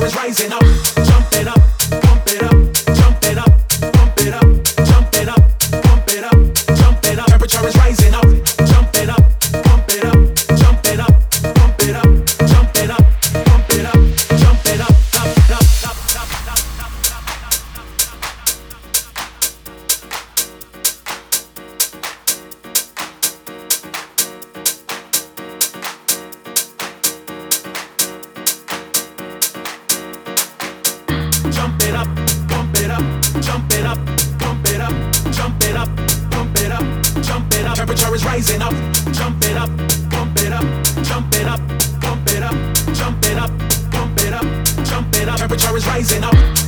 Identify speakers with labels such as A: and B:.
A: is rising up. Jump it up, pump it up, jump it up, pump it up, jump it up, pump it up, jump it up. Temperature is rising up. Jump it up, pump it up, jump it up, pump it up, jump it up, pump it up, jump it up, up, up, up, up, up, jump it up, pump it up, jump it up, pump it up, jump it up, pump it up, jump it up. Temperature is rising up. Jump it up, pump it up, jump it up, pump it up, jump it up, pump it up, jump it up. Temperature is rising up.